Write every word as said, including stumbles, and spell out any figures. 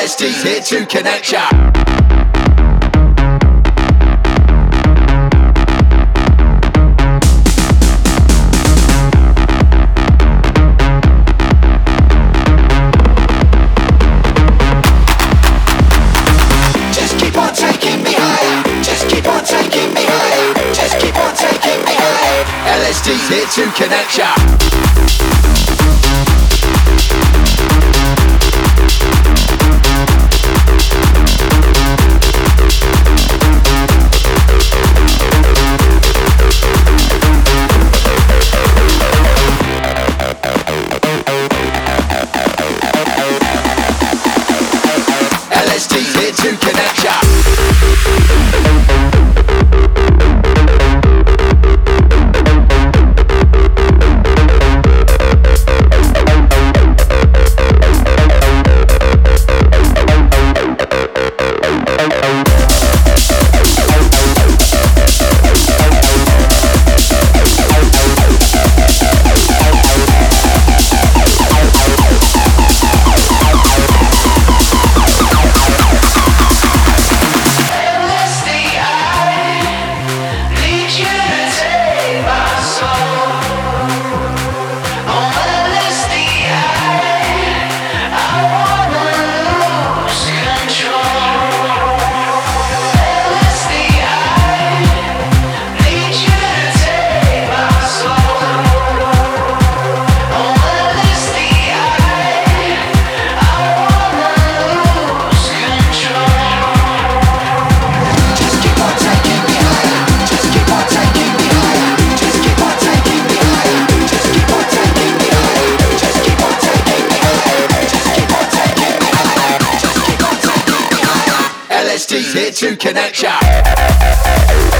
S D's here to connect ya. Just keep on taking me higher. Just keep on taking me higher. Just keep on taking me higher. L S D's here to connect ya. L S D's here to connect ya. L S D's here to connect ya.